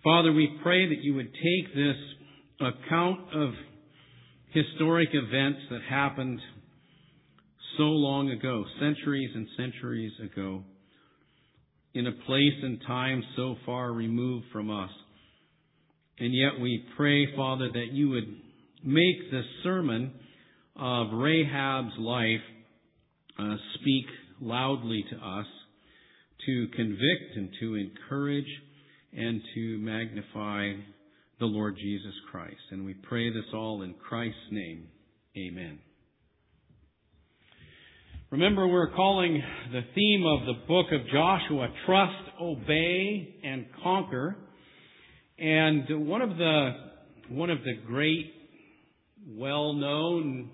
Father, we pray that you would take this account of historic events that happened so long ago, centuries and centuries ago, in a place and time so far removed from us. And yet we pray, Father, that you would make the sermon of Rahab's life speak loudly to us, to convict and to encourage and to magnify the Lord Jesus Christ. And we pray this all in Christ's name. Amen. Remember, we're calling the theme of the book of Joshua, Trust, Obey, and Conquer. And one of the great, well-known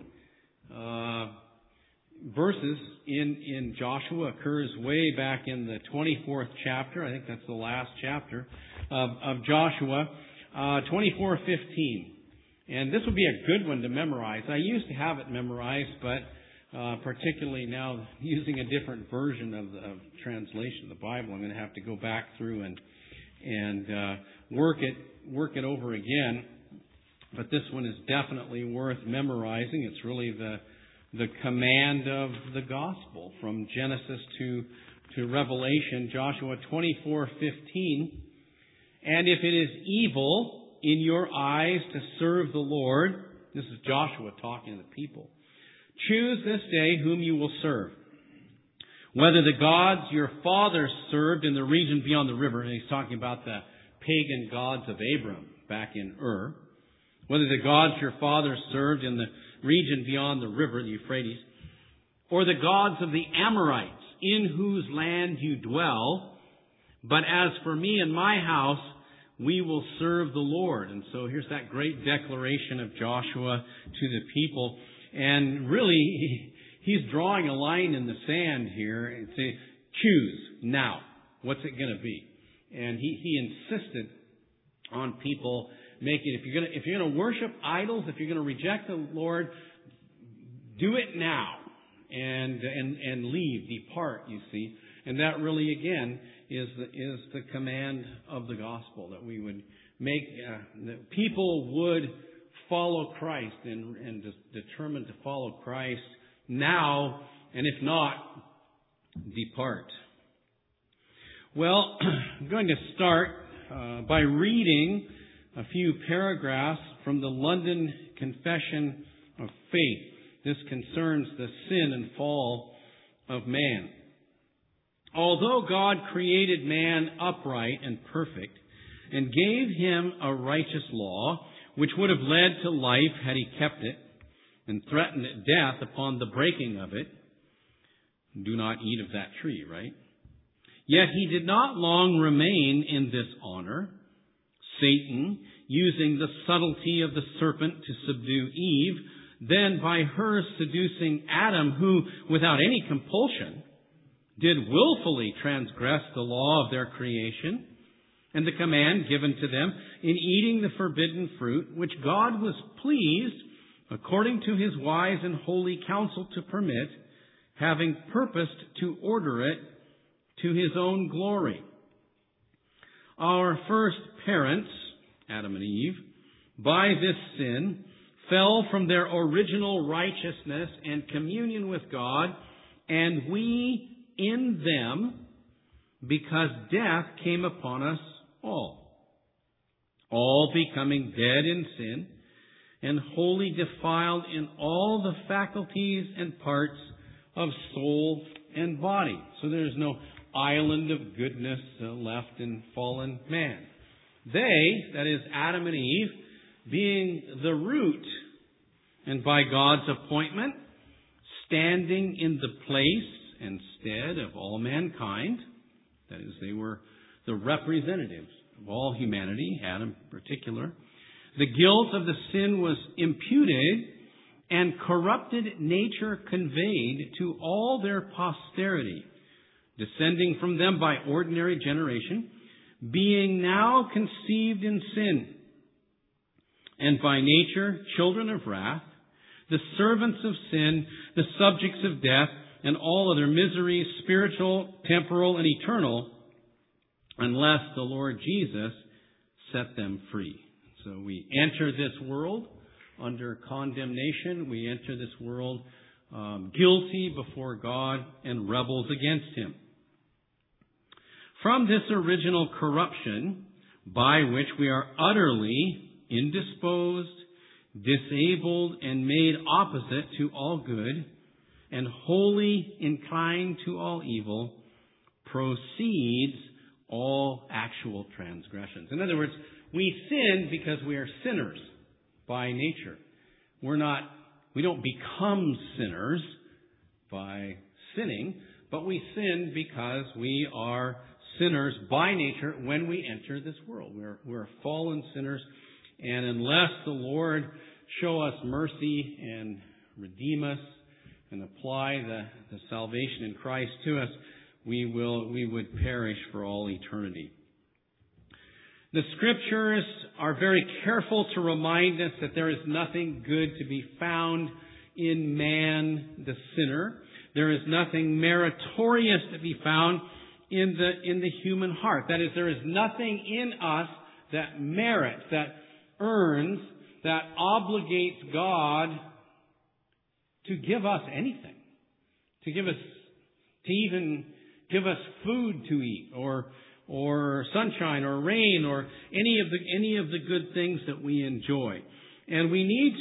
verses in Joshua occurs way back in the 24th chapter. I think that's the last chapter of Joshua, 24:15. And this would be a good one to memorize. I used to have it memorized, but particularly now using a different version of translation of the Bible, I'm going to have to go back through and work it over again. But this one is definitely worth memorizing. It's really the command of the gospel from Genesis to Revelation, Joshua 24:15. And if it is evil in your eyes to serve the Lord, this is Joshua talking to the people, choose this day whom you will serve. Whether the gods your fathers served in the region beyond the river, and he's talking about the pagan gods of Abram back in Ur, whether the gods your fathers served in the region beyond the river, the Euphrates, or the gods of the Amorites in whose land you dwell, but as for me and my house, we will serve the Lord. And so here's that great declaration of Joshua to the people. And really, he's drawing a line in the sand here and say, choose now. What's it going to be? And he insisted on people making, if you're going to worship idols, if you're going to reject the Lord, do it now and leave, depart, you see. And that really, again, is the command of the gospel, that we would make, that people would follow Christ and determined to follow Christ now, and if not, depart. Well, I'm going to start by reading a few paragraphs from the London Confession of Faith. This concerns the sin and fall of man. Although God created man upright and perfect and gave him a righteous law, which would have led to life had he kept it, and threatened death upon the breaking of it. Do not eat of that tree, right? Yet he did not long remain in this honor. Satan, using the subtlety of the serpent to subdue Eve, then by her seducing Adam, who, without any compulsion, did willfully transgress the law of their creation, and the command given to them in eating the forbidden fruit, which God was pleased, according to his wise and holy counsel, to permit, having purposed to order it to his own glory. Our first parents, Adam and Eve, by this sin, fell from their original righteousness and communion with God, and we in them, because death came upon us all becoming dead in sin, and wholly defiled in all the faculties and parts of soul and body. So there's no island of goodness left in fallen man. They, that is Adam and Eve, being the root, and by God's appointment, standing in the place and stead of all mankind, that is, they were the representatives of all humanity, Adam in particular, the guilt of the sin was imputed, and corrupted nature conveyed to all their posterity, descending from them by ordinary generation, being now conceived in sin, and by nature children of wrath, the servants of sin, the subjects of death, and all other miseries, spiritual, temporal, and eternal, unless the Lord Jesus set them free. So we enter this world under condemnation. We enter this world guilty before God and rebels against Him. From this original corruption, by which we are utterly indisposed, disabled, and made opposite to all good, and wholly inclined to all evil, proceeds all actual transgressions. In other words, we sin because we are sinners by nature. We don't become sinners by sinning, but we sin because we are sinners by nature when we enter this world. We're fallen sinners, and unless the Lord show us mercy and redeem us and apply the salvation in Christ to us, we would perish for all eternity. The Scriptures are very careful to remind us that there is nothing good to be found in man, the sinner. There is nothing meritorious to be found in the human heart. That is, there is nothing in us that merits, that earns, that obligates God to give us anything, to even give us food to eat, or sunshine, or rain, or any of the good things that we enjoy. And we need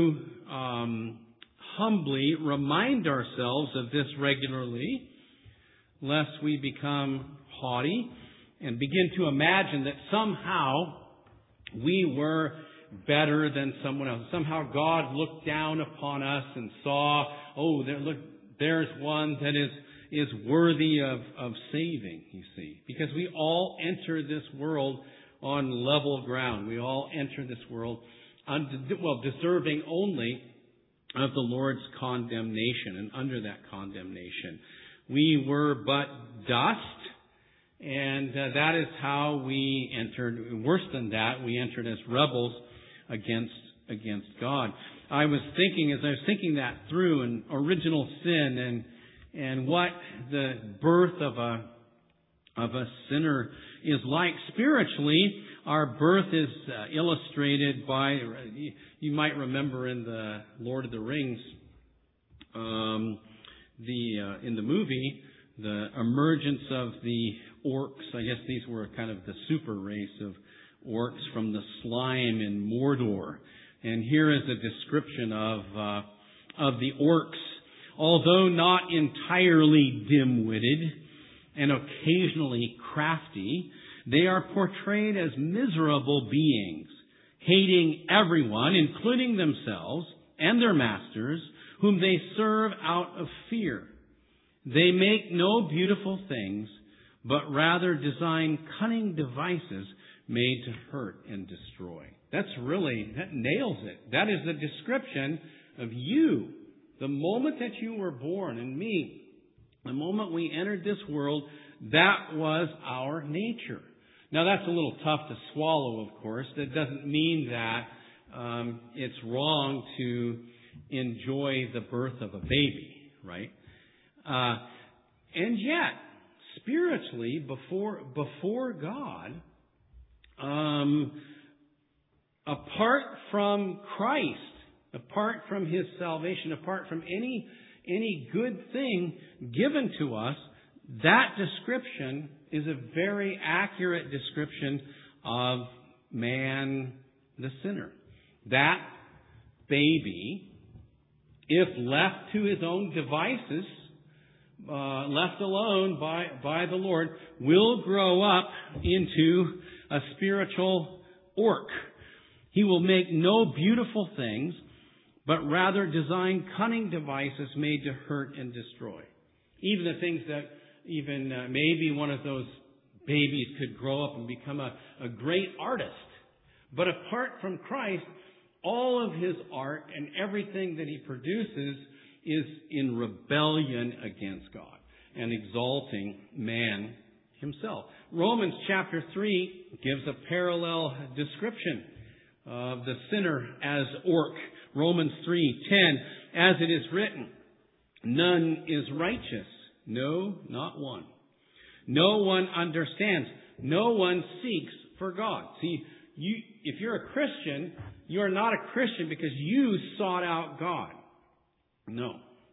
to humbly remind ourselves of this regularly, lest we become haughty and begin to imagine that somehow we were better than someone else. Somehow God looked down upon us and saw, there's one that is worthy of saving, you see. Because we all enter this world on level ground. We all enter this world deserving only of the Lord's condemnation and under that condemnation. We were but dust, and that is how we entered. Worse than that, we entered as rebels against God. I was thinking that through, an original sin and what the birth of a sinner is like. Spiritually, our birth is illustrated by, you might remember in the Lord of the Rings, in the movie, the emergence of the orcs. I guess these were kind of the super race of orcs from the slime in Mordor. And here is a description of the orcs. Although not entirely dim-witted and occasionally crafty, they are portrayed as miserable beings, hating everyone, including themselves and their masters, whom they serve out of fear. They make no beautiful things, but rather design cunning devices made to hurt and destroy. That nails it. That is the description of you. The moment that you were born, and me, the moment we entered this world, that was our nature. Now that's a little tough to swallow, of course. That doesn't mean that it's wrong to enjoy the birth of a baby, right? And yet, spiritually, before God, apart from Christ, apart from His salvation, apart from any good thing given to us, that description is a very accurate description of man, the sinner. That baby, if left to his own devices, left alone by the Lord, will grow up into a spiritual orc. He will make no beautiful things, but rather design cunning devices made to hurt and destroy. Even the things that maybe one of those babies could grow up and become a great artist. But apart from Christ, all of his art and everything that he produces is in rebellion against God and exalting man himself. Romans chapter 3 gives a parallel description of the sinner as orc. Romans 3:10, as it is written, none is righteous, no, not one. No one understands. No one seeks for God. See, if you're a Christian, you're not a Christian because you sought out God. No.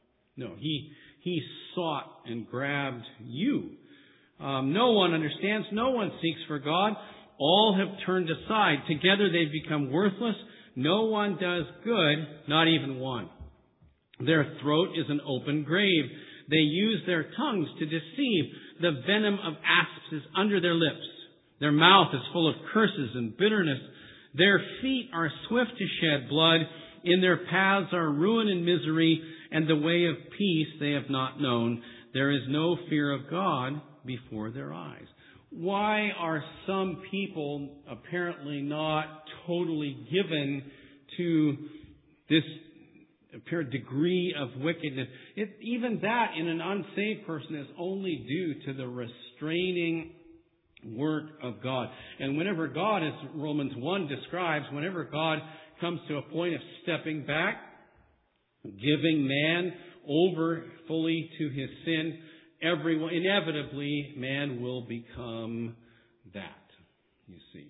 He sought and grabbed you. No one understands. No one seeks for God. All have turned aside. Together they've become worthless. No one does good, not even one. Their throat is an open grave. They use their tongues to deceive. The venom of asps is under their lips. Their mouth is full of curses and bitterness. Their feet are swift to shed blood. In their paths are ruin and misery, and the way of peace they have not known. There is no fear of God before their eyes. Why are some people apparently not totally given to this apparent degree of wickedness? Even that in an unsaved person is only due to the restraining work of God. And whenever God, as Romans 1 describes, whenever God comes to a point of stepping back, giving man over fully to his sin, inevitably man will become that, you see.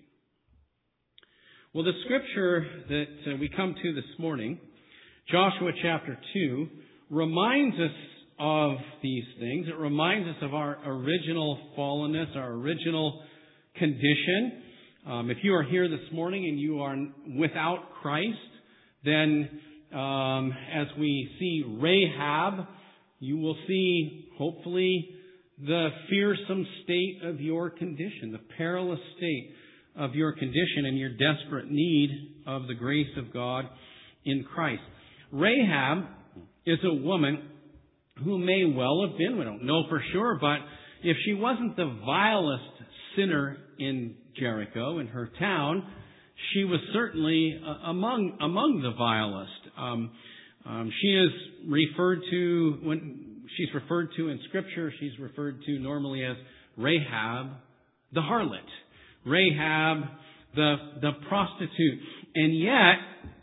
Well, the scripture that we come to this morning, Joshua chapter 2, reminds us of these things. It reminds us of our original fallenness, our original condition. If you are here this morning and you are without Christ, then as we see Rahab, you will see, hopefully, the fearsome state of your condition, the perilous state of your condition and your desperate need of the grace of God in Christ. Rahab is a woman who may well have been, we don't know for sure, but if she wasn't the vilest sinner in Jericho, in her town, she was certainly among the vilest. She is referred to, when she's referred to in Scripture, she's referred to normally as Rahab the harlot, Rahab the prostitute. And yet,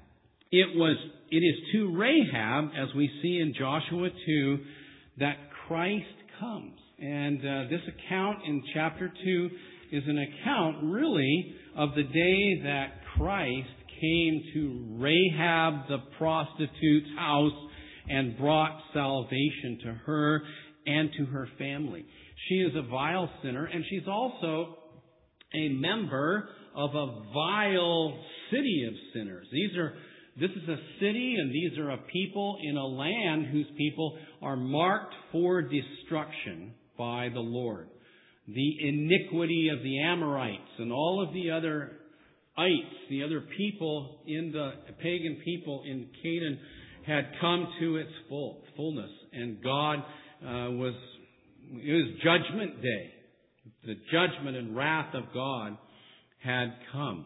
it is to Rahab, as we see in Joshua 2, that Christ comes. And this account in chapter 2 is an account, really, of the day that Christ came to Rahab the prostitute's house and brought salvation to her and to her family. She is a vile sinner, and she's also a member of a vile city of sinners. This is a city, and these are a people in a land whose people are marked for destruction by the Lord. The iniquity of the Amorites and all of the other the other people in the pagan people in Canaan had come to its fullness, and God it was Judgment Day. The judgment and wrath of God had come.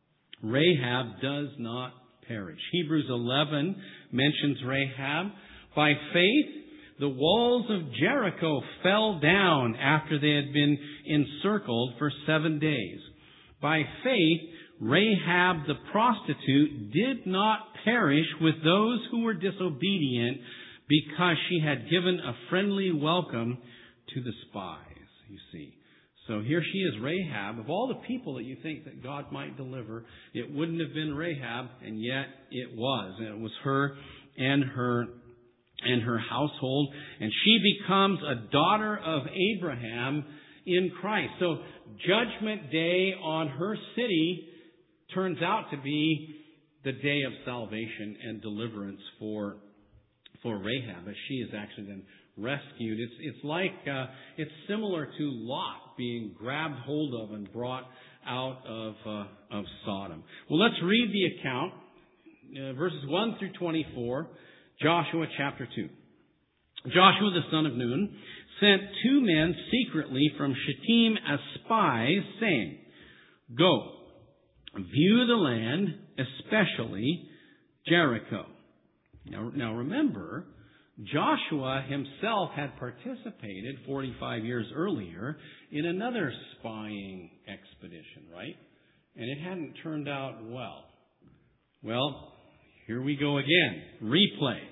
Rahab does not perish. Hebrews 11 mentions Rahab. By faith, the walls of Jericho fell down after they had been encircled for 7 days. By faith, Rahab the prostitute did not perish with those who were disobedient because she had given a friendly welcome to the spies, you see. So here she is, Rahab. Of all the people that you think that God might deliver, it wouldn't have been Rahab, and yet it was. And it was her and her household. And she becomes a daughter of Abraham in Christ. So Judgment Day on her city turns out to be the day of salvation and deliverance for Rahab, as she is actually then rescued. It's similar to Lot being grabbed hold of and brought out of Sodom. Well, let's read the account, verses 1 through 24, Joshua chapter 2. Joshua the son of Nun sent 2 men secretly from Shittim as spies, saying, "Go, view the land, especially Jericho." Now remember, Joshua himself had participated 45 years earlier in another spying expedition, right? And it hadn't turned out well. Well, here we go again. Replay.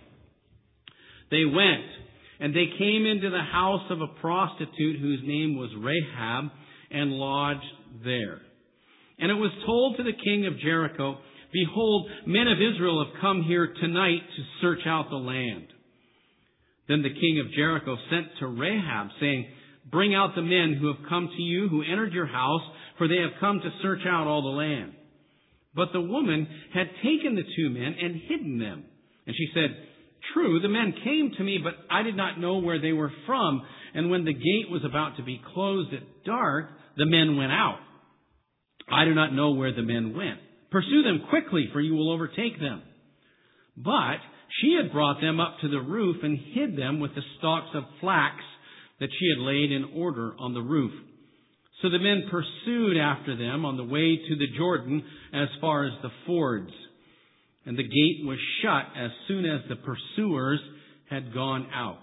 They went, and they came into the house of a prostitute whose name was Rahab, and lodged there. And it was told to the king of Jericho, Behold, men of Israel have come here tonight to search out the land. Then the king of Jericho sent to Rahab, saying, Bring out the men who have come to you, who entered your house, for they have come to search out all the land. But the woman had taken the 2 men and hidden them. And she said, True, the men came to me, but I did not know where they were from. And when the gate was about to be closed at dark, the men went out. I do not know where the men went. Pursue them quickly, for you will overtake them. But she had brought them up to the roof and hid them with the stalks of flax that she had laid in order on the roof. So the men pursued after them on the way to the Jordan as far as the fords. And the gate was shut as soon as the pursuers had gone out.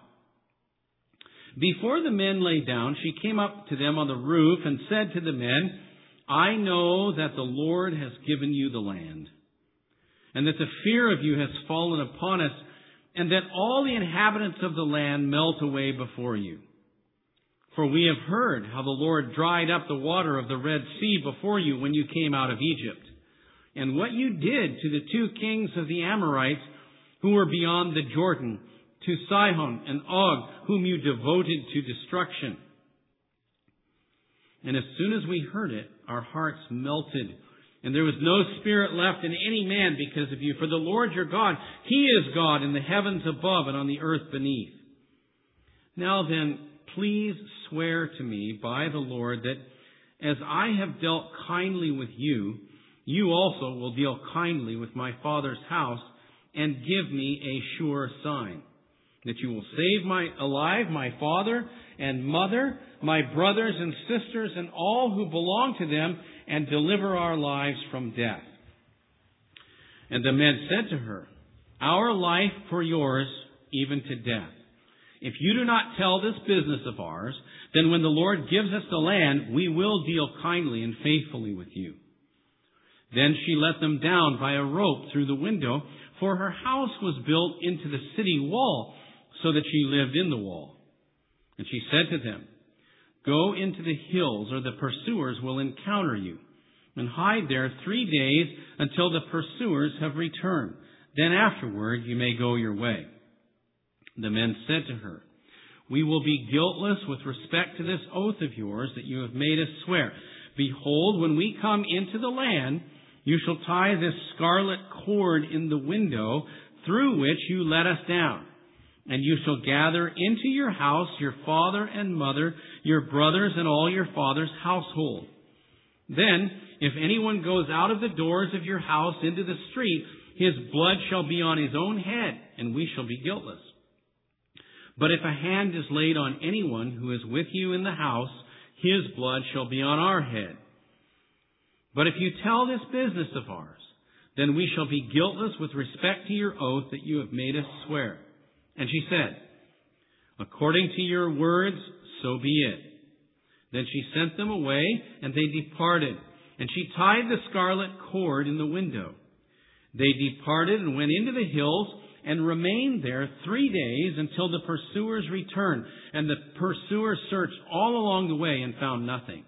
Before the men lay down, she came up to them on the roof and said to the men, I know that the Lord has given you the land, and that the fear of you has fallen upon us, and that all the inhabitants of the land melt away before you. For we have heard how the Lord dried up the water of the Red Sea before you when you came out of Egypt, and what you did to the 2 kings of the Amorites who were beyond the Jordan, to Sihon and Og, whom you devoted to destruction. And as soon as we heard it, our hearts melted, and there was no spirit left in any man because of you. For the Lord your God, He is God in the heavens above and on the earth beneath. Now then, please swear to me by the Lord that as I have dealt kindly with you, you also will deal kindly with my father's house, and give me a sure sign, that you will save alive my father and mother, my brothers and sisters, and all who belong to them, and deliver our lives from death. And the men said to her, Our life for yours, even to death. If you do not tell this business of ours, then when the Lord gives us the land, we will deal kindly and faithfully with you. Then she let them down by a rope through the window, for her house was built into the city wall, so that she lived in the wall. And she said to them, Go into the hills, or the pursuers will encounter you, and hide there 3 days until the pursuers have returned. Then afterward you may go your way. The men said to her, We will be guiltless with respect to this oath of yours that you have made us swear. Behold, when we come into the land, you shall tie this scarlet cord in the window through which you let us down. And you shall gather into your house your father and mother, your brothers, and all your father's household. Then, if anyone goes out of the doors of your house into the street, his blood shall be on his own head, and we shall be guiltless. But if a hand is laid on anyone who is with you in the house, his blood shall be on our head. But if you tell this business of ours, then we shall be guiltless with respect to your oath that you have made us swear. And she said, According to your words, so be it. Then she sent them away, and they departed. And she tied the scarlet cord in the window. They departed and went into the hills, and remained there 3 days until the pursuers returned. And the pursuers searched all along the way and found nothing.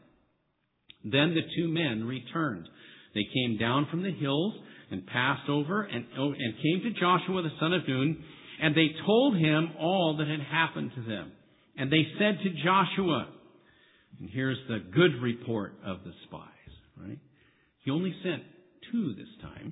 Then the 2 men returned. They came down from the hills and passed over and came to Joshua the son of Nun, and they told him all that had happened to them. And they said to Joshua, and here's the good report of the spies, right? He only sent 2 this time.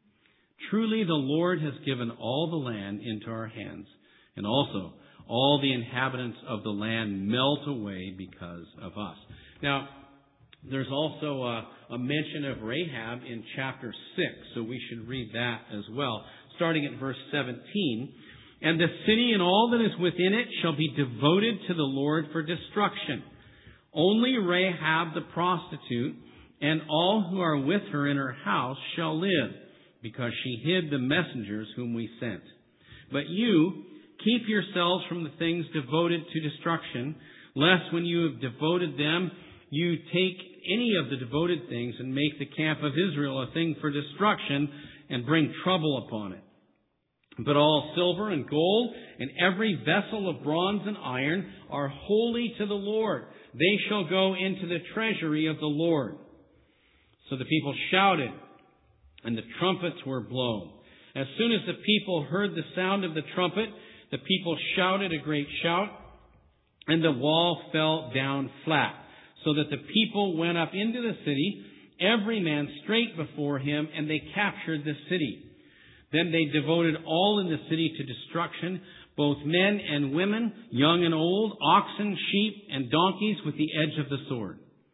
Truly the Lord has given all the land into our hands, and also all the inhabitants of the land melt away because of us. Now, there's also a mention of Rahab in chapter 6, so we should read that as well. Starting at verse 17, And the city and all that is within it shall be devoted to the Lord for destruction. Only Rahab the prostitute and all who are with her in her house shall live, because she hid the messengers whom we sent. But you, keep yourselves from the things devoted to destruction, lest when you have devoted them, you take any of the devoted things and make the camp of Israel a thing for destruction and bring trouble upon it. But all silver and gold and every vessel of bronze and iron are holy to the Lord. They shall go into the treasury of the Lord. So the people shouted, and the trumpets were blown. As soon as the people heard the sound of the trumpet, the people shouted a great shout, and the wall fell down flat, so that the people went up into the city, every man straight before him, and they captured the city. Then they devoted all in the city to destruction, both men and women, young and old, oxen, sheep, and donkeys with the edge of the sword.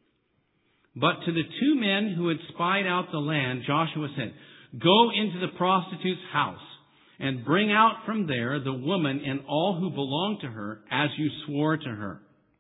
But to the two men who had spied out the land, Joshua said, "Go into the prostitute's house, and bring out from there the woman and all who belong to her, as you swore to her."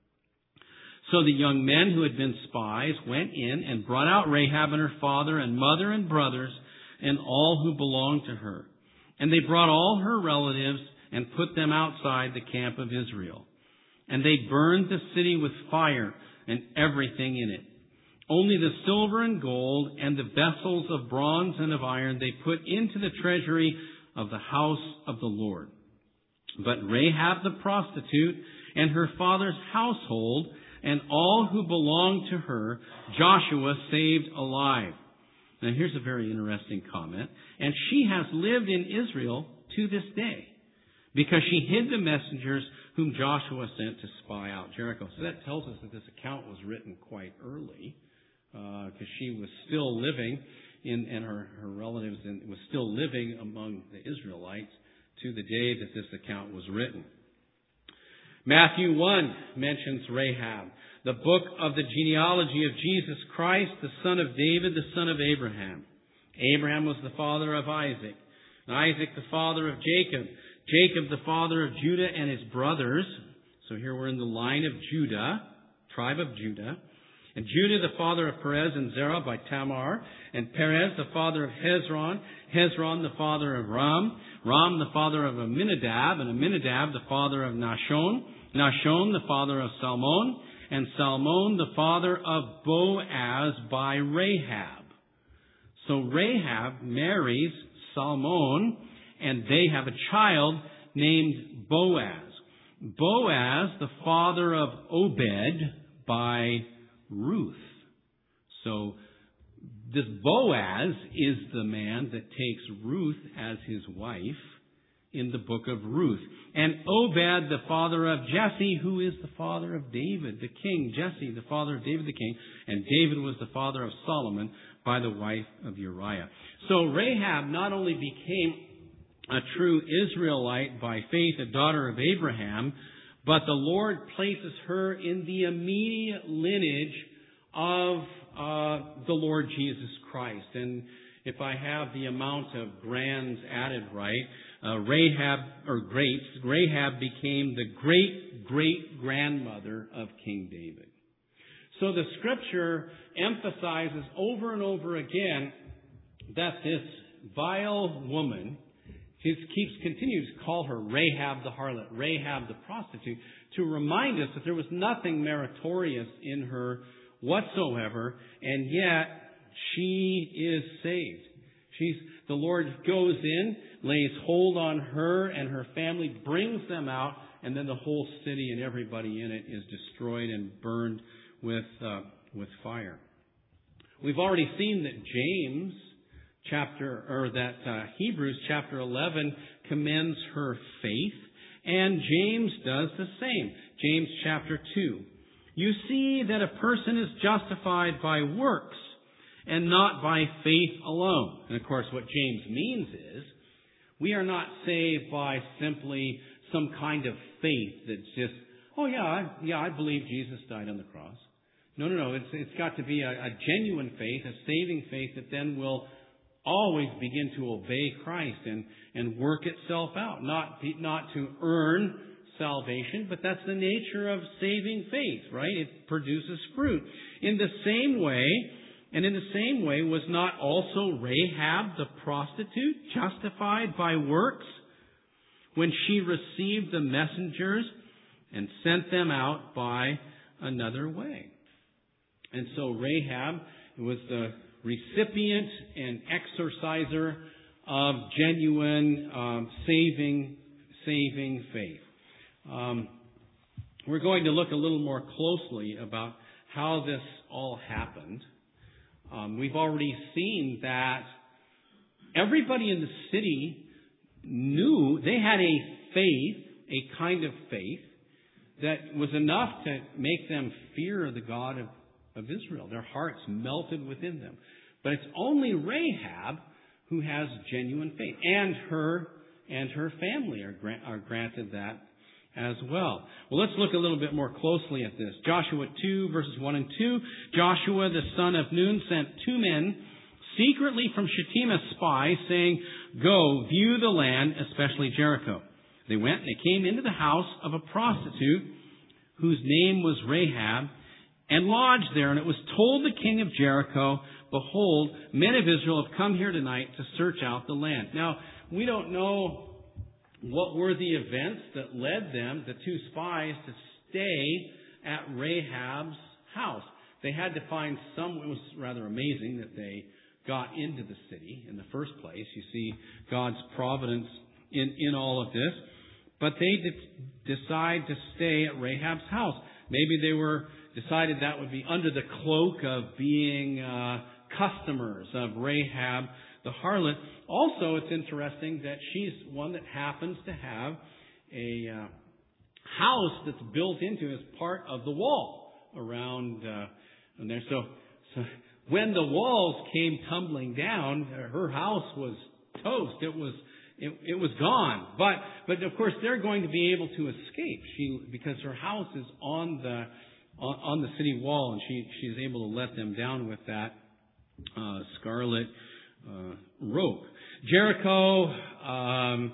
So the young men who had been spies went in and brought out Rahab and her father and mother and brothers and all who belonged to her. And they brought all her relatives and put them outside the camp of Israel. And they burned the city with fire and everything in it. Only the silver and gold and the vessels of bronze and of iron they put into the treasury of the house of the Lord. But Rahab the prostitute and her father's household and all who belonged to her, Joshua saved alive. Now here's a very interesting comment. And she has lived in Israel to this day, because she hid the messengers whom Joshua sent to spy out Jericho. So that tells us that this account was written quite early, because she was still living and her relatives was still living among the Israelites to the day that this account was written. Matthew 1 mentions Rahab, the book of the genealogy of Jesus Christ, the son of David, the son of Abraham. Abraham was the father of Isaac, and Isaac the father of Jacob, Jacob the father of Judah and his brothers. So here we're in the line of Judah, tribe of Judah. And Judah the father of Perez and Zerah by Tamar, and Perez the father of Hezron, Hezron the father of Ram, Ram the father of Amminadab, and Amminadab the father of Nahshon, Nahshon the father of Salmon, and Salmon the father of Boaz by Rahab. So Rahab marries Salmon, and they have a child named Boaz. Boaz the father of Obed by Ruth. So this Boaz is the man that takes Ruth as his wife in the book of Ruth. And Obed, the father of Jesse, who is the father of David, the king. Jesse, the father of David the king. And David was the father of Solomon by the wife of Uriah. So Rahab not only became a true Israelite by faith, a daughter of Abraham, but the Lord places her in the immediate lineage of the Lord Jesus Christ. And if I have the amount of grands added right, Rahab became the great-great-grandmother of King David. So the Scripture emphasizes over and over again that this vile woman continues to call her Rahab the harlot, Rahab the prostitute, to remind us that there was nothing meritorious in her whatsoever, and yet she is saved. The Lord goes in, lays hold on her and her family, brings them out, and then the whole city and everybody in it is destroyed and burned with fire. We've already seen that Hebrews chapter 11 commends her faith, and James does the same. James chapter 2. You see that a person is justified by works and not by faith alone. And of course what James means is we are not saved by simply some kind of faith that's just, I believe Jesus died on the cross. No. It's got to be a genuine faith, a saving faith that then will always begin to obey Christ and work itself out. Not to earn salvation, but that's the nature of saving faith, right? It produces fruit. In the same way, was not also Rahab the prostitute justified by works when she received the messengers and sent them out by another way? And so Rahab was the recipient and exerciser of genuine saving faith. We're going to look a little more closely about how this all happened. We've already seen that everybody in the city knew they had a faith, a kind of faith, that was enough to make them fear the God of Israel. Their hearts melted within them. But it's only Rahab who has genuine faith. And her family are granted that as well. Well, let's look a little bit more closely at this. Joshua 2, verses 1 and 2. Joshua, the son of Nun, sent 2 men secretly from Shittim as spies, saying, "Go, view the land, especially Jericho." They went and they came into the house of a prostitute whose name was Rahab, and lodged there. And it was told the king of Jericho, "Behold, men of Israel have come here tonight to search out the land." Now, we don't know what were the events that led them, the 2 spies, to stay at Rahab's house. They had to find some. It was rather amazing that they got into the city in the first place. You see God's providence in all of this. But they decide to stay at Rahab's house. Maybe they decided that would be under the cloak of being customers of Rahab the harlot. Also, it's interesting that she's one that happens to have a house that's built into as part of the wall around there. So when the walls came tumbling down, her house was toast. It was gone. But of course they're going to be able to escape. Because her house is on the city wall, and she's able to let them down with that scarlet rope. Jericho, I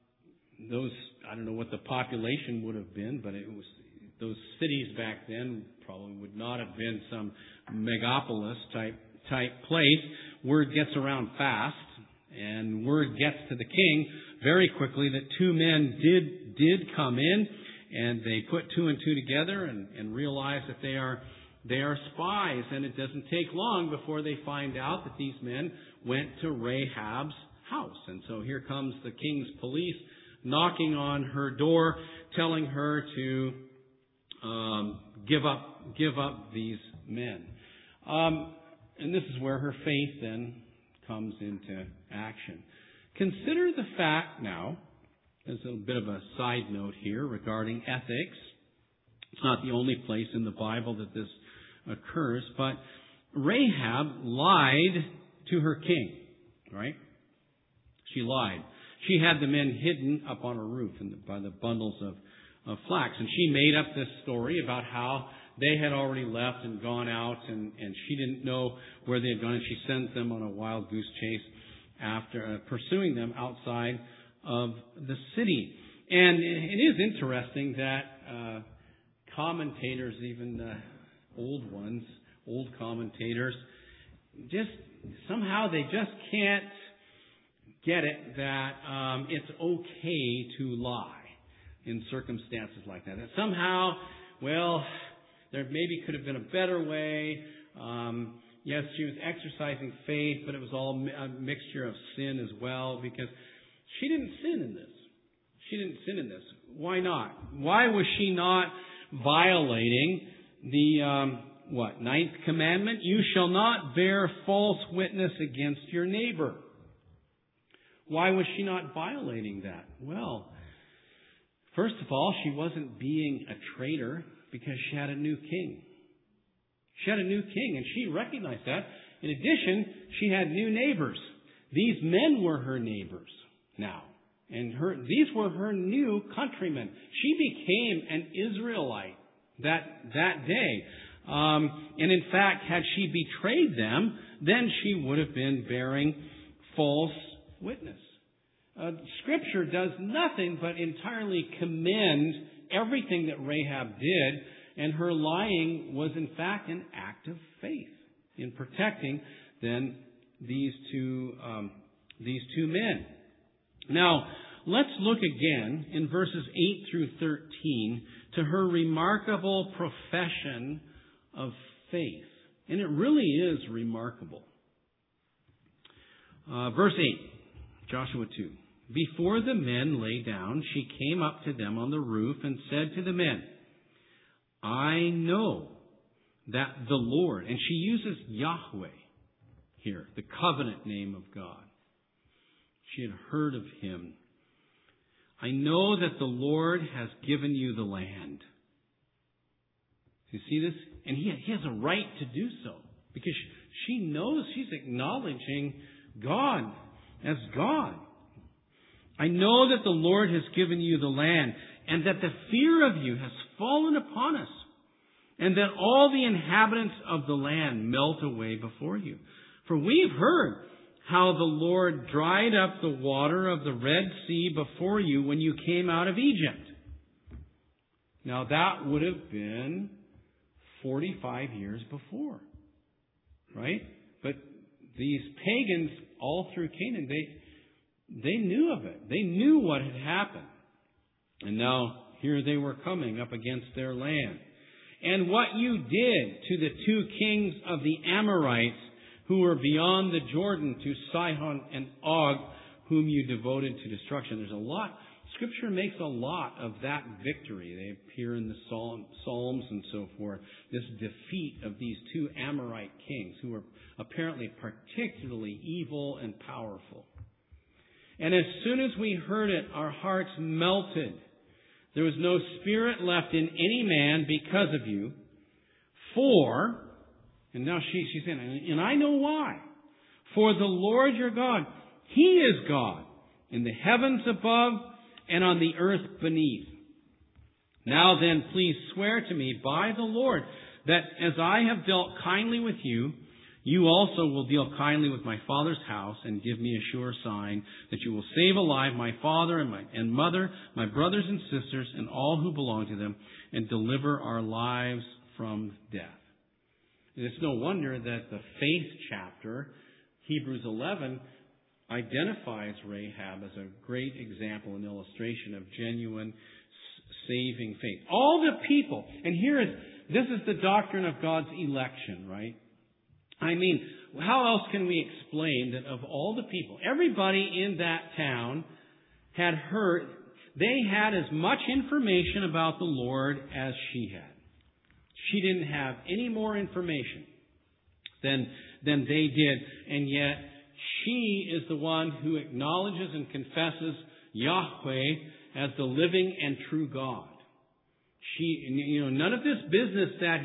don't know what the population would have been, but it was those cities back then probably would not have been some megapolis type place. Word gets around fast, and word gets to the king very quickly that 2 men did come in, and they put 2 and 2 together and realize that they are spies. And it doesn't take long before they find out that these men went to Rahab's house. And so here comes the king's police knocking on her door, telling her to give up these men. And this is where her faith then comes into action. Consider the fact now, as a bit of a side note here regarding ethics. It's not the only place in the Bible that this occurs, but Rahab lied to her king, right? She lied. She had the men hidden up on her roof by the bundles of flax. And she made up this story about how they had already left and gone out, and she didn't know where they had gone. And she sends them on a wild goose chase after pursuing them outside of the city. And it is interesting that commentators, even old commentators, just somehow they just can't get it that it's okay to lie in circumstances like that. That somehow, well, there maybe could have been a better way. Yes, she was exercising faith, but it was all a mixture of sin as well, because she didn't sin in this. She didn't sin in this. Why not? Why was she not violating the, 9th commandment? You shall not bear false witness against your neighbor. Why was she not violating that? Well, first of all, she wasn't being a traitor because she had a new king. She had a new king, and she recognized that. In addition, she had new neighbors. These men were her neighbors now. And these were her new countrymen. She became an Israelite that day. And in fact, had she betrayed them, then she would have been bearing false witness. Scripture does nothing but entirely commend everything that Rahab did, and her lying was in fact an act of faith in protecting then these two men. Now, let's look again in verses 8 through 13 to her remarkable profession of faith. And it really is remarkable. Verse 8, Joshua 2. Before the men lay down, she came up to them on the roof and said to the men, I know that the Lord, and she uses Yahweh here, the covenant name of God. She had heard of Him. I know that the Lord has given you the land. Do you see this? And He has a right to do so, because she knows, she's acknowledging God as God. I know that the Lord has given you the land, and that the fear of you has fallen upon us, and that all the inhabitants of the land melt away before you. For we've heard how the Lord dried up the water of the Red Sea before you when you came out of Egypt. Now that would have been 45 years before, right? But these pagans all through Canaan, they knew of it. They knew what had happened. And now here they were coming up against their land. And what you did to the two kings of the Amorites who were beyond the Jordan, to Sihon and Og, whom you devoted to destruction. There's a lot. Scripture makes a lot of that victory. They appear in the Psalms and so forth. This defeat of these two Amorite kings who were apparently particularly evil and powerful. And as soon as we heard it, our hearts melted. There was no spirit left in any man because of you. For, and now she's saying, and I know why. For the Lord your God, He is God in the heavens above and on the earth beneath. Now then, please swear to me by the Lord that as I have dealt kindly with you, you also will deal kindly with my father's house and give me a sure sign that you will save alive my father and mother, my brothers and sisters, and all who belong to them, and deliver our lives from death. And it's no wonder that the faith chapter, Hebrews 11, identifies Rahab as a great example and illustration of genuine saving faith. All the people, and this is the doctrine of God's election, right? I mean, how else can we explain that of all the people, everybody in that town had heard, they had as much information about the Lord as she had. She didn't have any more information than they did, and yet she is the one who acknowledges and confesses Yahweh as the living and true God. None of this business that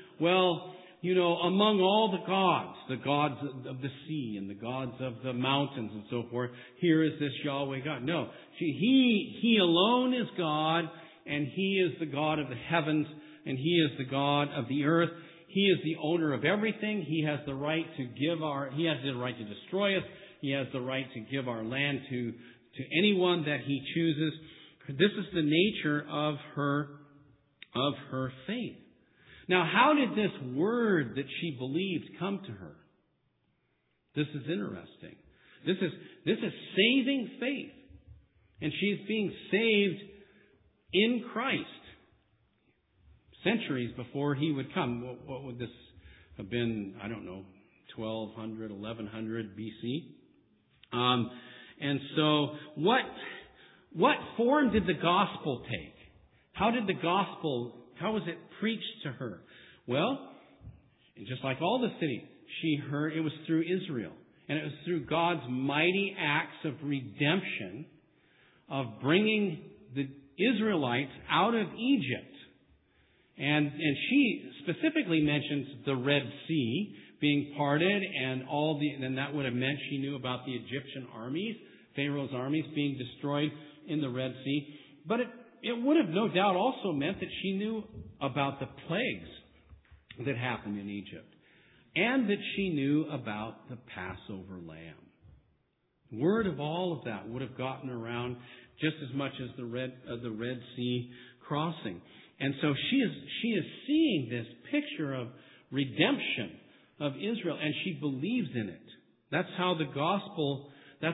among all the gods of the sea and the gods of the mountains and so forth, here is this Yahweh God. No, He alone is God, and He is the God of the heavens, and He is the God of the earth. He is the owner of everything. He has the right to He has the right to destroy us. He has the right to give our land to anyone that He chooses. This is the nature of her faith. Now, how did this word that she believed come to her? This is interesting. This is saving faith. And she's being saved in Christ. Centuries before He would come. What would this have been? I don't know, 1200, 1100 BC. And so what form did the gospel take? How was it preached to her? Well, just like all the cities, she heard it was through Israel. And it was through God's mighty acts of redemption, of bringing the Israelites out of Egypt. And she specifically mentions the Red Sea being parted, and that would have meant she knew about the Egyptian armies, Pharaoh's armies being destroyed in the Red Sea. But it would have no doubt also meant that she knew about the plagues that happened in Egypt, and that she knew about the Passover lamb. Word of all of that would have gotten around just as much as the Red Sea crossing. And so she is seeing this picture of redemption of Israel, and she believes in it. That's how the gospel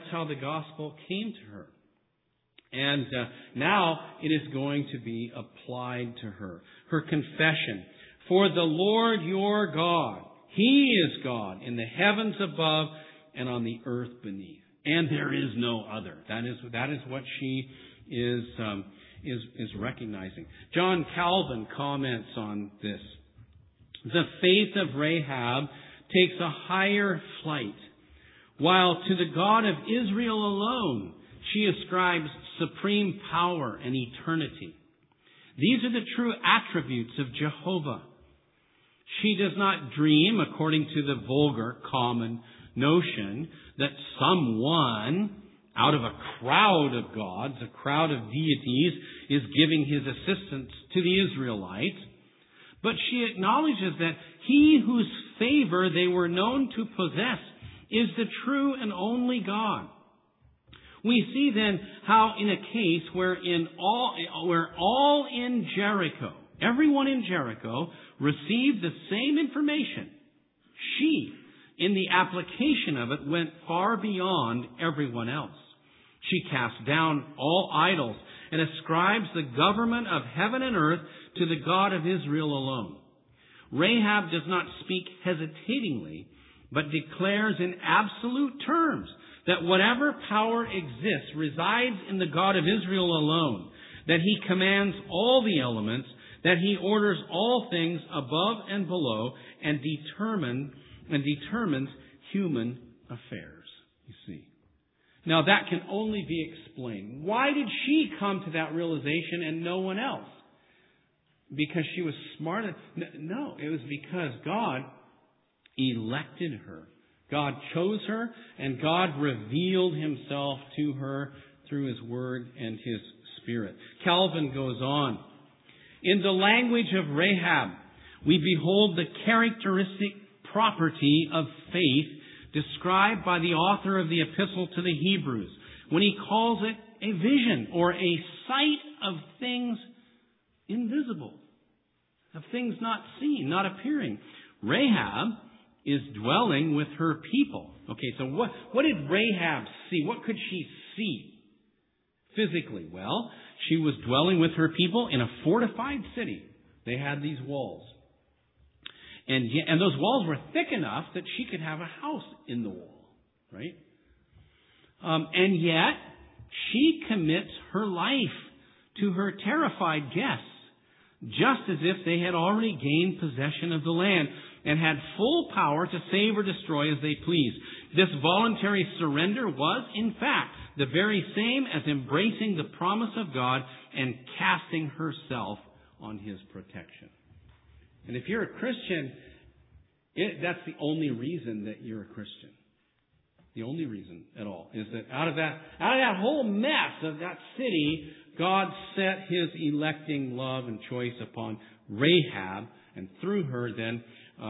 came to her. And now it is going to be applied to her. Her confession. For the Lord your God, He is God in the heavens above and on the earth beneath. And there is no other. That is what she is recognizing. John Calvin comments on this. The faith of Rahab takes a higher flight, while to the God of Israel alone she ascribes supreme power and eternity. These are the true attributes of Jehovah. She does not dream, according to the vulgar, common notion, that someone out of a crowd of gods, a crowd of deities, is giving his assistance to the Israelites. But she acknowledges that he whose favor they were known to possess is the true and only God. We see then how in a case where all in Jericho, everyone in Jericho received the same information, she, in the application of it, went far beyond everyone else. She cast down all idols and ascribes the government of heaven and earth to the God of Israel alone. Rahab does not speak hesitatingly, but declares in absolute terms that whatever power exists resides in the God of Israel alone, that he commands all the elements, that he orders all things above and below, and determines human affairs. You see. Now that can only be explained. Why did she come to that realization and no one else? Because she was smart? No, it was because God elected her. God chose her, and God revealed himself to her through his word and his spirit. Calvin goes on. In the language of Rahab, we behold the characteristic property of faith described by the author of the epistle to the Hebrews when he calls it a vision or a sight of things invisible, of things not seen, not appearing. Rahab is dwelling with her people. Okay, so what did Rahab see? What could she see physically? Well, she was dwelling with her people in a fortified city. They had these walls. And those walls were thick enough that she could have a house in the wall, right? And yet, she commits her life to her terrified guests, just as if they had already gained possession of the land and had full power to save or destroy as they pleased. This voluntary surrender was, in fact, the very same as embracing the promise of God and casting herself on his protection. And if you're a Christian, that's the only reason that you're a Christian. The only reason at all is that out of that whole mess of that city, God set his electing love and choice upon Rahab, and through her then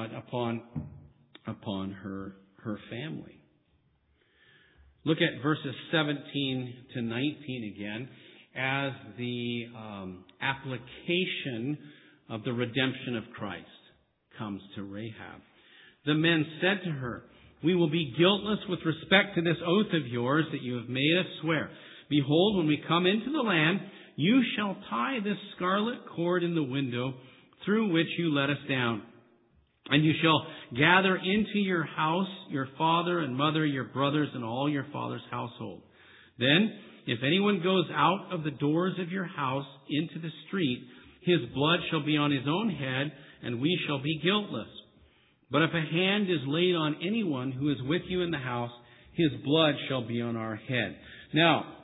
upon her family. Look at verses 17 to 19 again as the application of the redemption of Christ comes to Rahab. The men said to her, "We will be guiltless with respect to this oath of yours that you have made us swear. Behold, when we come into the land, you shall tie this scarlet cord in the window through which you let us down. And you shall gather into your house your father and mother, your brothers, and all your father's household. Then, if anyone goes out of the doors of your house into the street, his blood shall be on his own head, and we shall be guiltless. But if a hand is laid on anyone who is with you in the house, his blood shall be on our head." Now,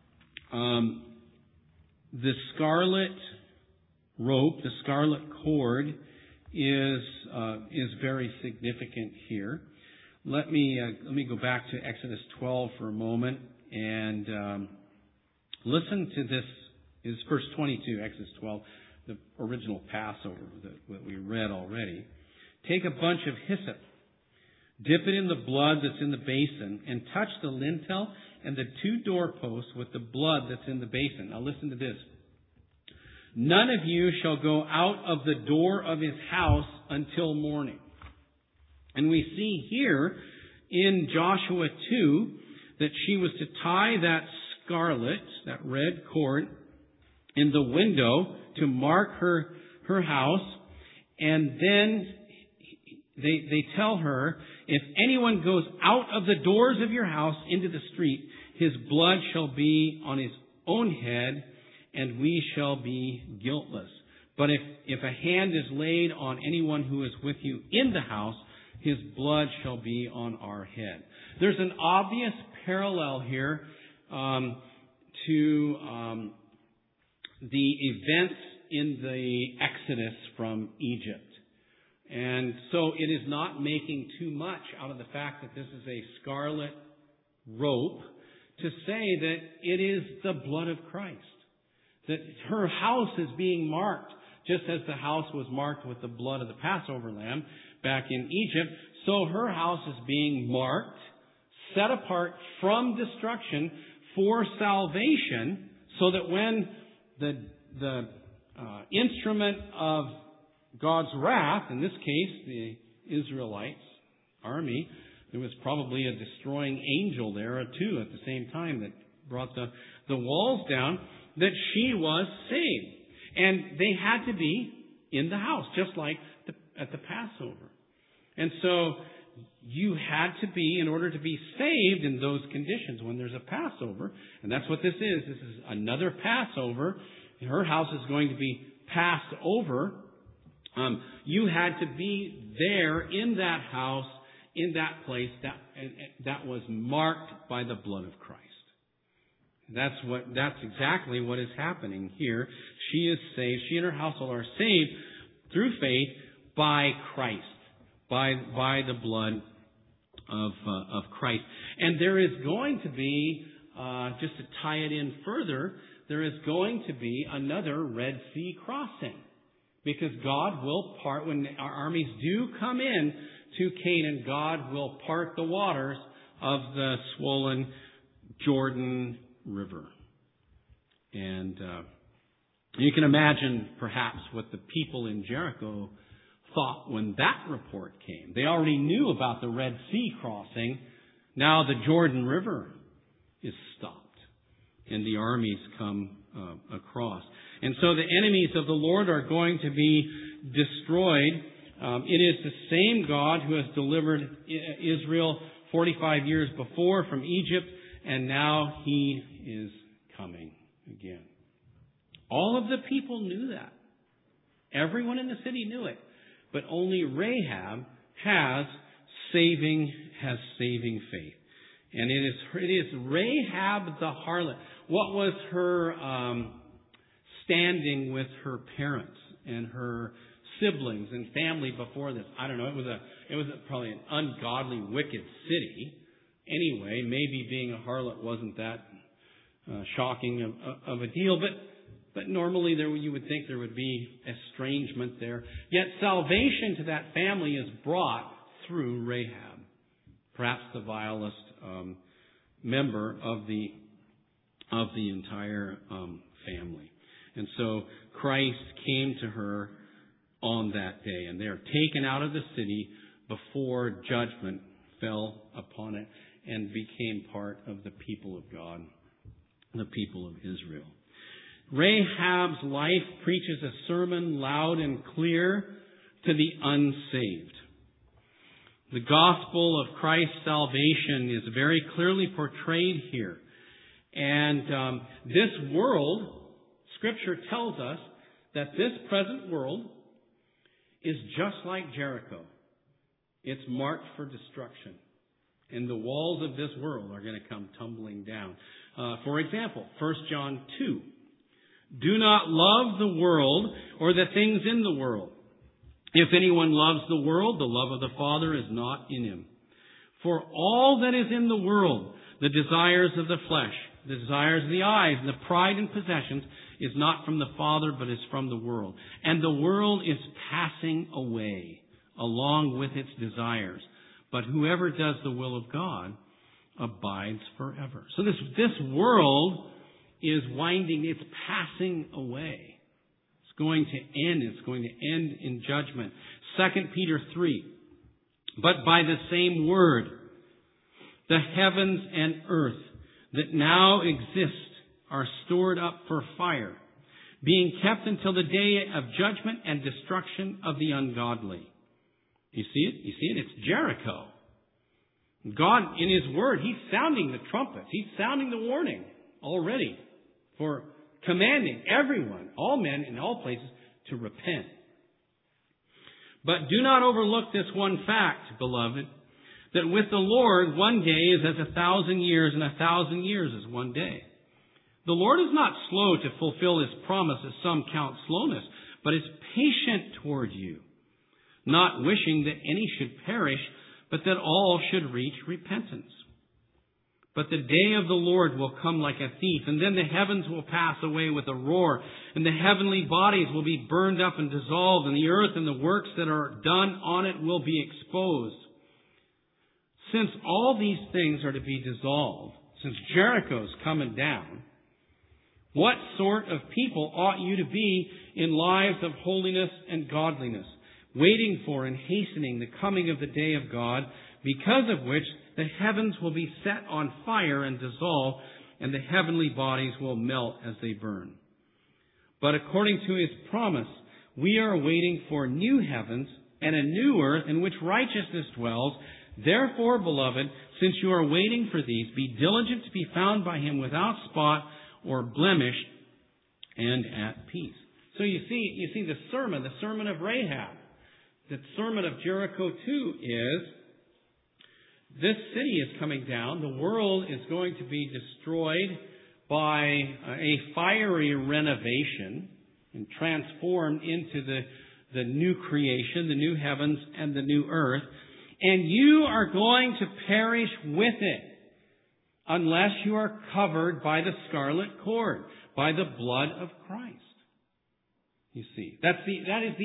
the scarlet rope, the scarlet cord, is very significant here. Let me go back to Exodus 12 for a moment and listen to this. Is verse 22, Exodus 12, the original Passover that we read already. "Take a bunch of hyssop, dip it in the blood that's in the basin, and touch the lintel and the two doorposts with the blood that's in the basin." Now listen to this. "None of you shall go out of the door of his house until morning." And we see here in Joshua 2 that she was to tie that scarlet, that red cord, in the window to mark her house. And then they tell her, "If anyone goes out of the doors of your house into the street, his blood shall be on his own head, and we shall be guiltless. But if a hand is laid on anyone who is with you in the house, His blood shall be on our head. There's an obvious parallel here to the events in the Exodus from Egypt. And so it is not making too much out of the fact that this is a scarlet rope to say that it is the blood of Christ. That her house is being marked, just as the house was marked with the blood of the Passover lamb back in Egypt. So her house is being marked, set apart from destruction for salvation, so that when the instrument of God's wrath, in this case the Israelites' army, there was probably a destroying angel there too at the same time that brought the walls down, that she was saved. And they had to be in the house, just like at the Passover. And so you had to be, in order to be saved in those conditions when there's a Passover, and that's what this is. This is another Passover. Her house is going to be passed over. You had to be there in that house, in that place that was marked by the blood of Christ. That's exactly what is happening here. She is saved. She and her household are saved through faith by Christ, by the blood of Christ. And there is going to be, just to tie it in further, there is going to be another Red Sea crossing. Because God will part, when our armies do come in to Canaan, God will part the waters of the swollen Jordan River. And you can imagine perhaps what the people in Jericho thought when that report came. They already knew about the Red Sea crossing. Now the Jordan River is stopped and the armies come across. And so the enemies of the Lord are going to be destroyed. It is the same God who has delivered Israel 45 years before from Egypt, and now He is coming again. All of the people knew that. Everyone in the city knew it. But only Rahab has saving faith. And it is Rahab the harlot. What was her standing with her parents and her siblings and family before this? I don't know. It was probably an ungodly, wicked city. Anyway, maybe being a harlot wasn't that shocking of a deal, but normally you would think there would be estrangement there. Yet salvation to that family is brought through Rahab, perhaps the vilest member of the entire family. And so Christ came to her on that day, and they are taken out of the city before judgment fell upon it and became part of the people of God, the people of Israel. Rahab's life preaches a sermon loud and clear to the unsaved. The gospel of Christ's salvation is very clearly portrayed here. And this world, Scripture tells us that this present world is just like Jericho. It's marked for destruction. And the walls of this world are going to come tumbling down. For example, 1 John 2. Do not love the world or the things in the world. If anyone loves the world, the love of the Father is not in him. For all that is in the world, the desires of the flesh, the desires of the eyes, and the pride in possessions, is not from the Father, but is from the world. And the world is passing away along with its desires. But whoever does the will of God abides forever. So this world is winding, it's passing away. It's going to end. It's going to end in judgment. 2 Peter 3. But by the same word, the heavens and earth that now exist are stored up for fire, being kept until the day of judgment and destruction of the ungodly. You see it? You see it? It's Jericho. God, in His Word, He's sounding the trumpet. He's sounding the warning already for commanding everyone, all men in all places, to repent. But do not overlook this one fact, beloved, that with the Lord 1 day is as 1,000 years, and 1,000 years is 1 day. The Lord is not slow to fulfill His promise, as some count slowness, but is patient toward you, not wishing that any should perish, but that all should reach repentance. But the day of the Lord will come like a thief, and then the heavens will pass away with a roar, and the heavenly bodies will be burned up and dissolved, and the earth and the works that are done on it will be exposed. Since all these things are to be dissolved, since Jericho's coming down, what sort of people ought you to be in lives of holiness and godliness, waiting for and hastening the coming of the day of God, because of which the heavens will be set on fire and dissolve, and the heavenly bodies will melt as they burn. But according to His promise, we are waiting for new heavens and a new earth in which righteousness dwells. Therefore, beloved, since you are waiting for these, be diligent to be found by Him without spot or blemish and at peace. So you see the sermon of Rahab. The sermon of Jericho too is, this city is coming down. The world is going to be destroyed by a fiery renovation and transformed into the new creation, the new heavens and the new earth. And you are going to perish with it unless you are covered by the scarlet cord, by the blood of Christ. You see, that's the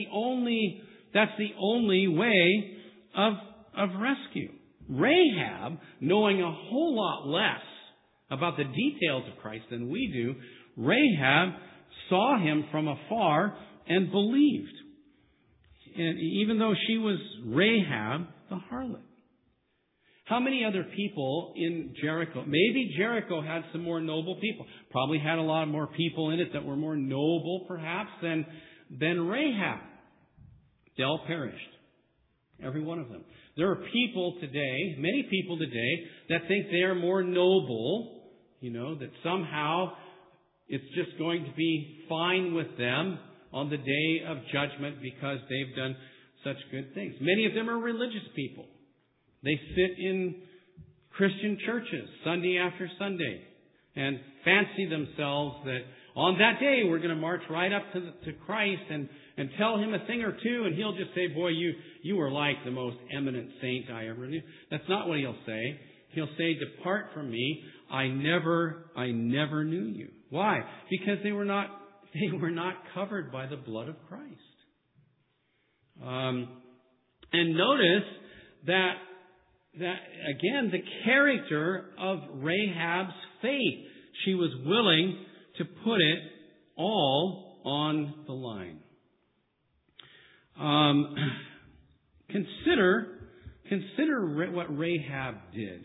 only way of rescue. Rahab, knowing a whole lot less about the details of Christ than we do, Rahab saw Him from afar and believed. And even though she was Rahab, the harlot. How many other people in Jericho? Maybe Jericho had some more noble people. Probably had a lot more people in it that were more noble, perhaps, than Rahab. They all perished. Every one of them. There are people today, many people today, that think they are more noble, that somehow it's just going to be fine with them on the day of judgment because they've done such good things. Many of them are religious people. They sit in Christian churches Sunday after Sunday and fancy themselves that on that day we're going to march right up to Christ and tell Him a thing or two, and He'll just say, boy, you were like the most eminent saint I ever knew. That's not what He'll say. He'll say, depart from me, I never knew you. Why? Because they were not covered by the blood of Christ. And notice that again, the character of Rahab's faith. She was willing to put it all on the line. Consider what Rahab did.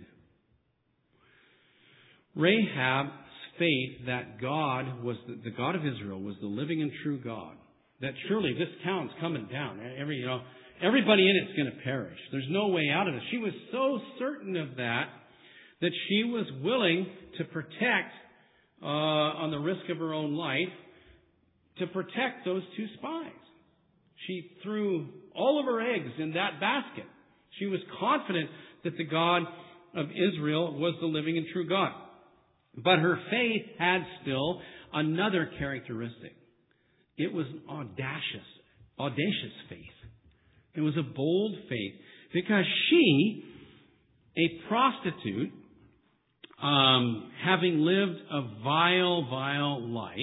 Rahab's faith that God was the God of Israel was the living and true God. That surely this town's coming down. Everybody in it's going to perish. There's no way out of it. She was so certain of that she was willing to protect, on the risk of her own life, to protect those two spies. She threw all of her eggs in that basket. She was confident that the God of Israel was the living and true God. But her faith had still another characteristic. It was an audacious faith. It was a bold faith because she, a prostitute, having lived a vile life,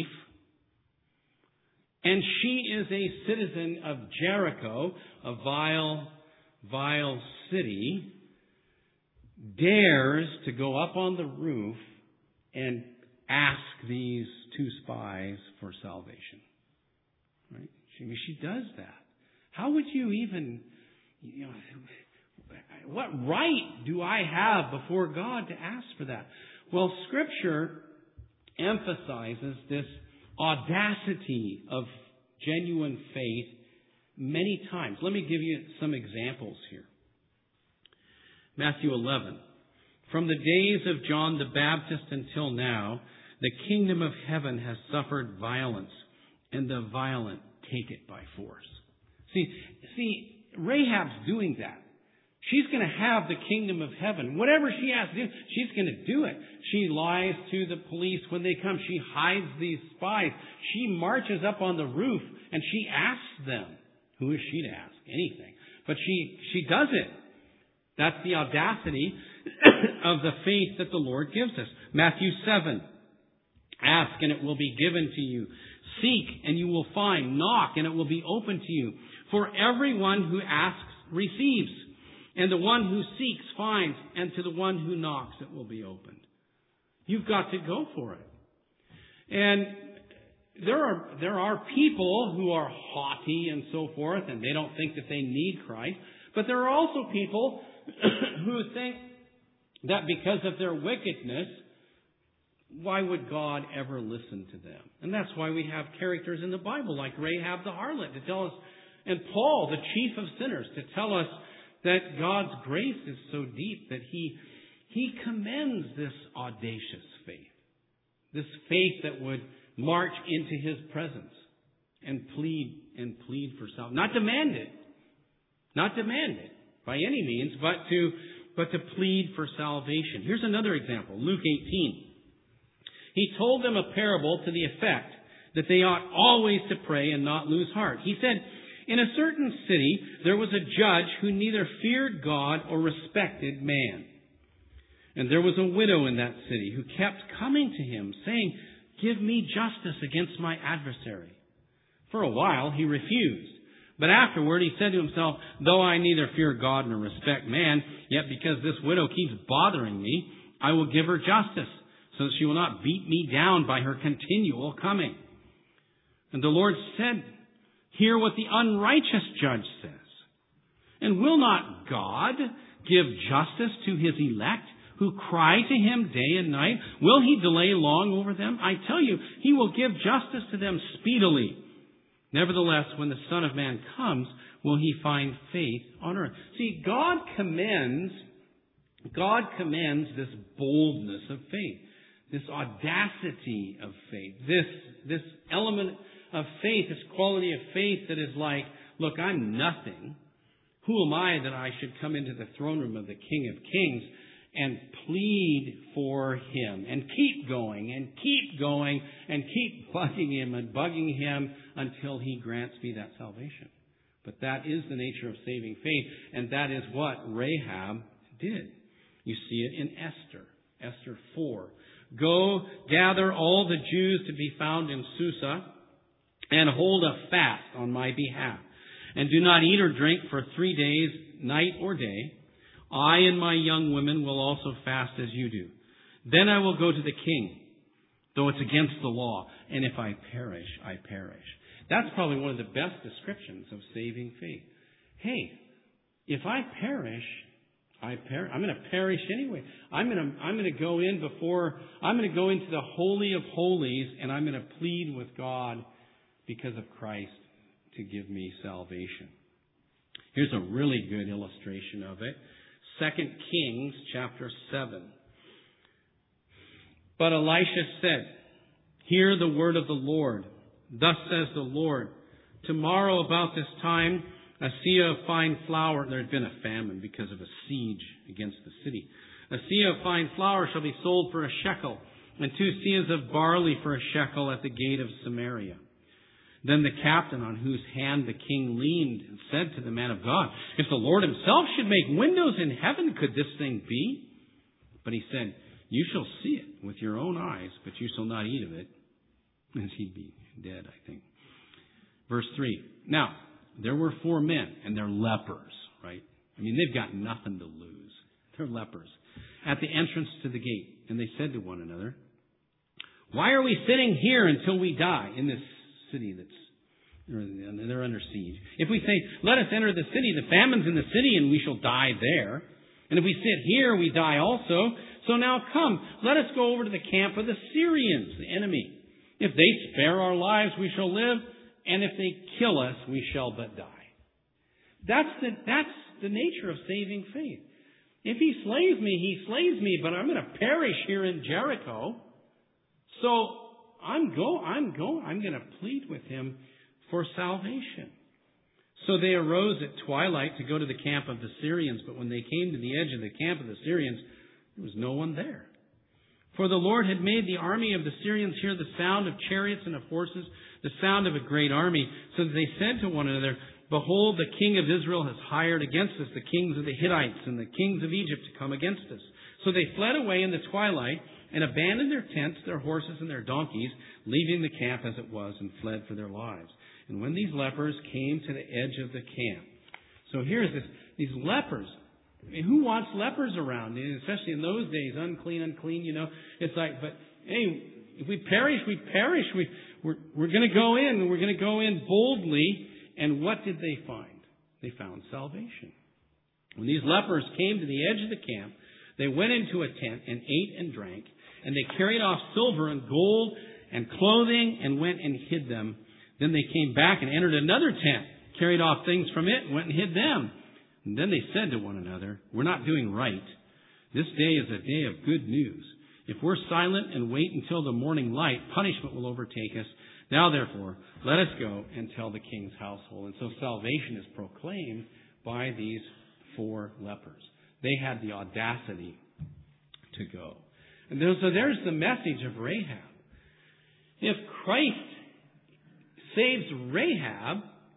and she is a citizen of Jericho, a vile city, dares to go up on the roof and ask these two spies for salvation. Right? She does that. How would you even, what right do I have before God to ask for that? Well, Scripture emphasizes this audacity of genuine faith many times. Let me give you some examples here. Matthew 11. From the days of John the Baptist until now, the kingdom of heaven has suffered violence, and the violent take it by force. See, Rahab's doing that. She's going to have the kingdom of heaven. Whatever she has to do, she's going to do it. She lies to the police when they come. She hides these spies. She marches up on the roof and she asks them. Who is she to ask? Anything. But she does it. That's the audacity of the faith that the Lord gives us. Matthew 7. Ask and it will be given to you. Seek and you will find. Knock and it will be open to you. For everyone who asks receives. And the one who seeks finds, and to the one who knocks it will be opened. You've got to go for it. And there are people who are haughty and so forth, and they don't think that they need Christ. But there are also people who think that because of their wickedness, why would God ever listen to them? And that's why we have characters in the Bible like Rahab the harlot to tell us, and Paul, the chief of sinners, to tell us that God's grace is so deep that He commends this audacious faith. This faith that would march into His presence and plead for salvation. Not demand it by any means, but to plead for salvation. Here's another example, Luke 18. He told them a parable to the effect that they ought always to pray and not lose heart. He said, in a certain city, there was a judge who neither feared God or respected man. And there was a widow in that city who kept coming to him, saying, give me justice against my adversary. For a while he refused. But afterward he said to himself, though I neither fear God nor respect man, yet because this widow keeps bothering me, I will give her justice, so that she will not beat me down by her continual coming. And the Lord said, hear what the unrighteous judge says. And will not God give justice to His elect who cry to Him day and night? Will He delay long over them? I tell you, He will give justice to them speedily. Nevertheless, when the Son of Man comes, will He find faith on earth? See, God commends this boldness of faith, this audacity of faith, this element of faith, this quality of faith that is like, look, I'm nothing. Who am I that I should come into the throne room of the King of Kings and plead for Him and keep going and keep going and keep bugging Him and bugging Him until He grants me that salvation. But that is the nature of saving faith, and that is what Rahab did. You see it in Esther 4. Go, gather all the Jews to be found in Susa, and hold a fast on my behalf. And do not eat or drink for 3 days, night or day. I and my young women will also fast as you do. Then I will go to the king, though it's against the law. And if I perish, I perish. That's probably one of the best descriptions of saving faith. Hey, if I perish, I'm going to perish anyway. I'm going to go into the Holy of Holies, and I'm going to plead with God because of Christ to give me salvation. Here's a really good illustration of it. 2 Kings chapter 7. But Elisha said, hear the word of the Lord. Thus says the Lord, tomorrow about this time, a seah of fine flour, there had been a famine because of a siege against the city. A seah of fine flour shall be sold for a shekel, and 2 seahs of barley for a shekel at the gate of Samaria. Then the captain on whose hand the king leaned said to the man of God, if the Lord Himself should make windows in heaven, could this thing be? But he said, you shall see it with your own eyes, but you shall not eat of it. And he'd be dead, I think. Verse 3. Now, there were 4 men, and they're lepers, right? I mean, they've got nothing to lose. They're lepers. At the entrance to the gate. And they said to one another, why are we sitting here until we die in this city they're under siege? If we say, let us enter the city, the famine's in the city, and we shall die there. And if we sit here, we die also. So now come, let us go over to the camp of the Syrians, the enemy. If they spare our lives, we shall live. And if they kill us, we shall but die. That's the nature of saving faith. If He slays me, He slays me, but I'm going to perish here in Jericho. So I'm going to plead with Him for salvation. So they arose at twilight to go to the camp of the Syrians, but when they came to the edge of the camp of the Syrians, there was no one there. For the Lord had made the army of the Syrians hear the sound of chariots and of horses, the sound of a great army, so that they said to one another, Behold, the king of Israel has hired against us the kings of the Hittites and the kings of Egypt to come against us. So they fled away in the twilight and abandoned their tents, their horses, and their donkeys, leaving the camp as it was, and fled for their lives. And when these lepers came to the edge of the camp. So here's these lepers. I mean, who wants lepers around? Especially in those days, unclean, you know. It's like, but hey, if we perish, we perish. We're going to go in, and we're going to go in boldly. And what did they find? They found salvation. When these lepers came to the edge of the camp, they went into a tent and ate and drank, and they carried off silver and gold and clothing and went and hid them. Then they came back and entered another tent, carried off things from it, and went and hid them. And then they said to one another, We're not doing right. This day is a day of good news. If we're silent and wait until the morning light, punishment will overtake us. Now, therefore, let us go and tell the king's household. And so salvation is proclaimed by these 4 lepers. They had the audacity to go. And so there's the message of Rahab. If Christ saves Rahab,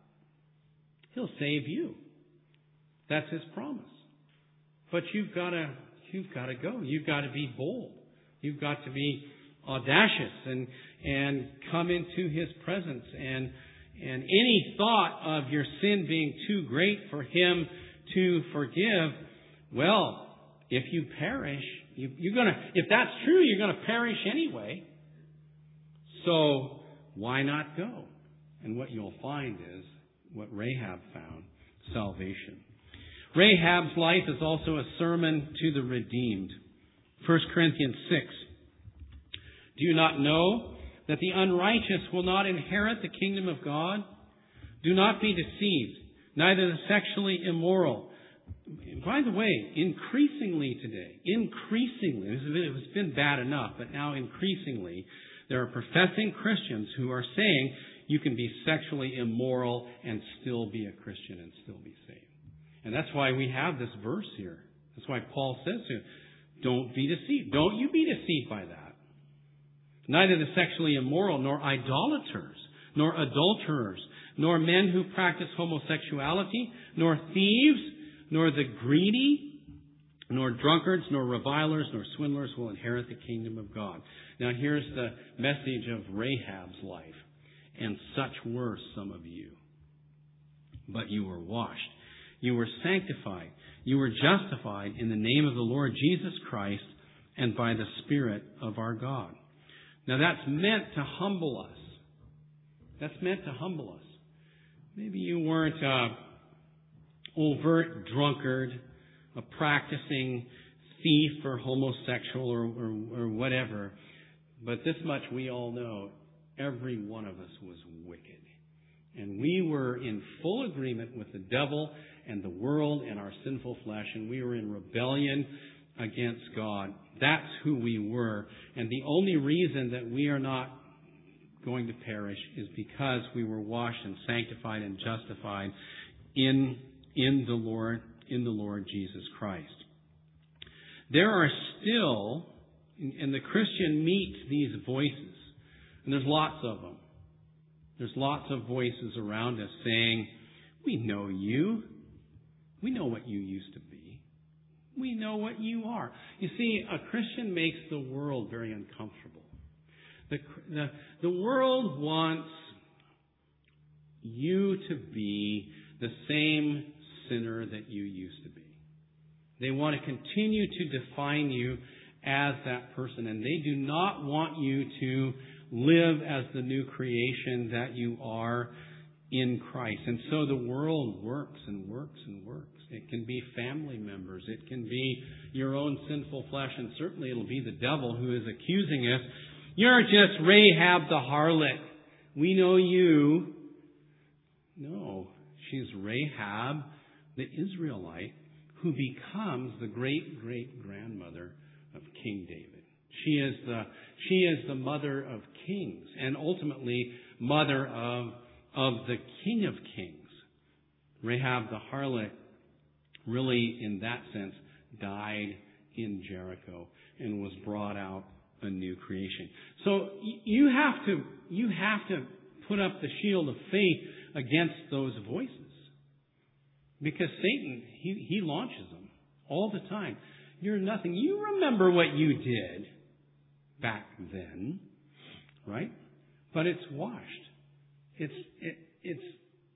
He'll save you. That's His promise. But you've got to go. You've got to be bold. You've got to be audacious and come into His presence. And any thought of your sin being too great for Him to forgive, well, if you perish, if that's true, you're going to perish anyway. So why not go? And what you'll find is what Rahab found, salvation. Rahab's life is also a sermon to the redeemed. 1 Corinthians 6. Do you not know that the unrighteous will not inherit the kingdom of God? Do not be deceived, neither the sexually immoral. By the way, increasingly today, it's been bad enough, but now increasingly, there are professing Christians who are saying you can be sexually immoral and still be a Christian and still be saved. And that's why we have this verse here. That's why Paul says to you, don't be deceived. Don't you be deceived by that. Neither the sexually immoral, nor idolaters, nor adulterers, nor men who practice homosexuality, nor thieves, nor the greedy, nor drunkards, nor revilers, nor swindlers will inherit the kingdom of God. Now here's the message of Rahab's life. And such were some of you. But you were washed. You were sanctified. You were justified in the name of the Lord Jesus Christ and by the Spirit of our God. Now that's meant to humble us. That's meant to humble us. Maybe you weren't an overt drunkard, a practicing thief or homosexual or whatever. But this much we all know. Every one of us was wicked. And we were in full agreement with the devil and the world and our sinful flesh. And we were in rebellion against God. That's who we were. And the only reason that we are not going to perish is because we were washed and sanctified and justified in the Lord Jesus Christ. There are still, and the Christian meets these voices. And there's lots of them. There's lots of voices around us saying, we know you. We know what you used to be. We know what you are. You see, a Christian makes the world very uncomfortable. The world wants you to be the same sinner that you used to be. They want to continue to define you as that person, and they do not want you to live as the new creation that you are in Christ. And so the world works and works and works. It can be family members. It can be your own sinful flesh. And certainly it'll be the devil who is accusing us. You're just Rahab the harlot. We know you. No, she's Rahab the Israelite who becomes the great-great-grandmother of King David. She is the mother of kings and ultimately mother of the King of Kings. Rahab the harlot really, in that sense, died in Jericho and was brought out a new creation. So you have to put up the shield of faith against those voices. Because Satan, he launches them all the time. You're nothing. You remember what you did back then, right? But it's washed. It's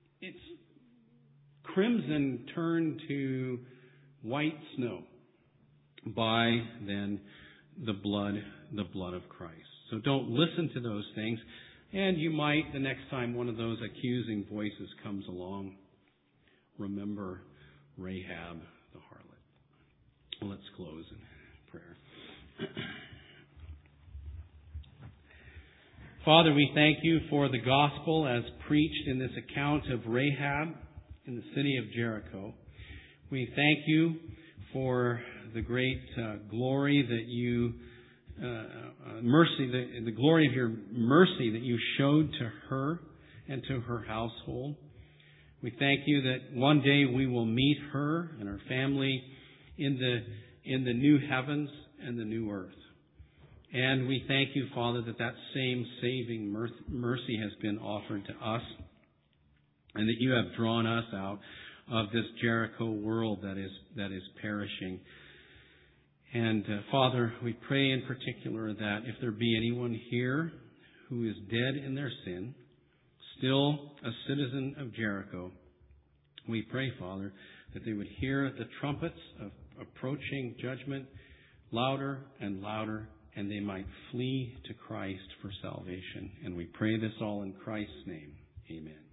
crimson turned to white snow by then the blood of Christ. So don't listen to those things. And you might, the next time one of those accusing voices comes along, remember Rahab the harlot. Let's close in prayer. Father, we thank you for the gospel as preached in this account of Rahab in the city of Jericho. We thank you for the great glory that you, the glory of your mercy that you showed to her and to her household. We thank you that one day we will meet her and her family in the new heavens and the new earth. And we thank you, Father, that same saving mercy has been offered to us, and that you have drawn us out of this Jericho world that is perishing. And Father, we pray in particular that if there be anyone here who is dead in their sin, still a citizen of Jericho, we pray, Father, that they would hear the trumpets of approaching judgment louder and louder, and they might flee to Christ for salvation. And we pray this all in Christ's name. Amen.